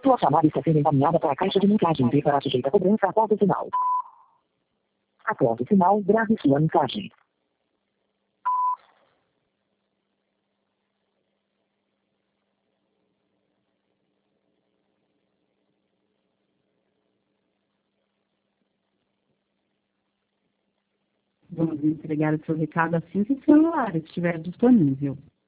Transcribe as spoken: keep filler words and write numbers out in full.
Sua chamada está sendo encaminhada para a caixa de mensagens e para sujeita a cobrança após o sinal. Após o sinal, grave sua mensagem. Vamos entregar o seu recado assim que o celular estiver disponível.